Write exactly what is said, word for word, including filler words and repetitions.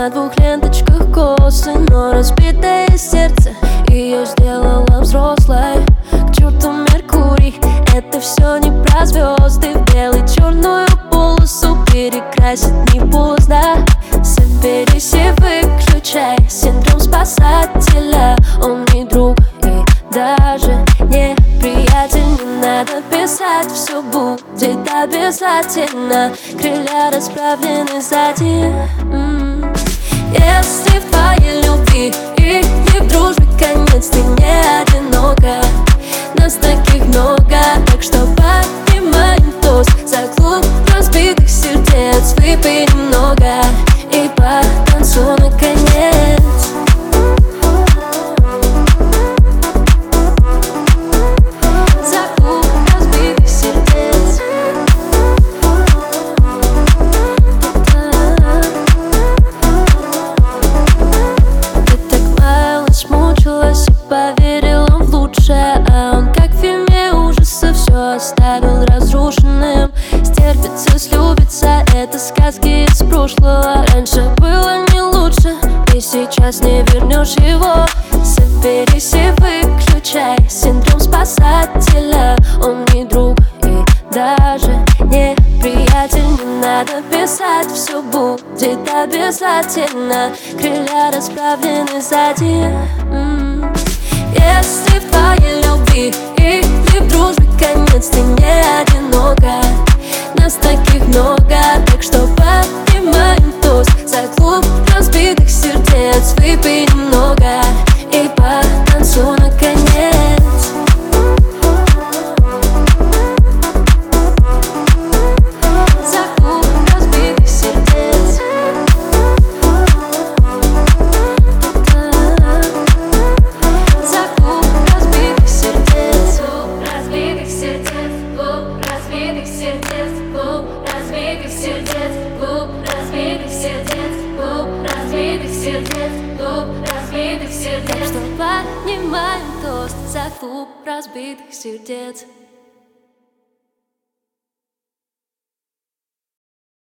на двух ленточках косы, но разбитое сердце ее сделало взрослой. К черту Меркурий, это все не про звезды. В белый черную полосу перекрасить не поздно. Соберись и выключай синдром спасателя. Он не друг и даже не приятель. Не надо писать, все будет обязательно. Крылья расправлены сзади. М-м. Если в твоей любви или в дружбе конец, ты не одинока. Нас таких много, так что поднимаем тост за клуб разбитых сердец. Выпей немного и потанцуй наконец. Поверила в лучшее, а он, как в фильме ужасов, все оставил разрушенным. Стерпится, слюбится, это сказки из прошлого. Раньше было не лучше, и сейчас не вернешь его. Соберись и выключай синдром спасателя. Он не друг и даже не приятель. Не надо писать, все будет обязательно. Крылья расправлены сзади. М-м. Если в твоей любви или в дружбе конец, ты не одинока. Нас таких много, так что поднимаем тост за клуб разбитых сердец. Выпей немного и потанцуй наконец. Так что поднимаем тост за клуб разбитых сердец.